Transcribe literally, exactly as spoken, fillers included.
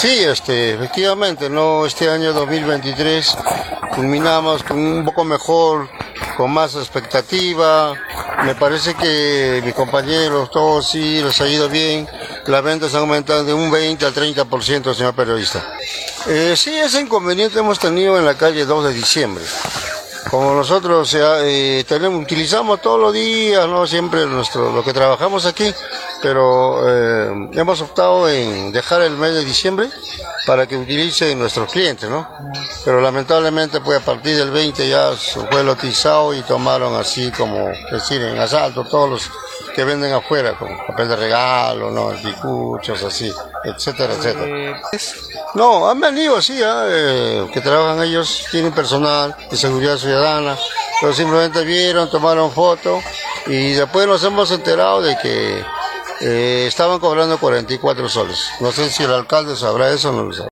Sí, este, efectivamente, no, este año dos mil veintitrés culminamos con un poco mejor, con más expectativa. Me parece que mis compañeros, todos sí, les ha ido bien. Las ventas han aumentado de un veinte al treinta por ciento, señor periodista. Eh, sí, ese inconveniente hemos tenido en la calle dos de diciembre. Como nosotros o sea, eh, tenemos, utilizamos todos los días, no siempre nuestro, lo que trabajamos aquí, pero eh, hemos optado en dejar el mes de diciembre para que utilicen nuestros clientes, ¿no? Pero lamentablemente pues a partir del veinte ya fue lotizado y tomaron así como, decir, en asalto todos los que venden afuera, con papel de regalo, ¿no? Picuchos, así, etcétera, etcétera. No, han venido, sí, ¿eh? que trabajan ellos, tienen personal de seguridad ciudadana, pero simplemente vieron, tomaron fotos y después nos hemos enterado de que eh, estaban cobrando cuarenta y cuatro soles. No sé si el alcalde sabrá eso o no lo sabe.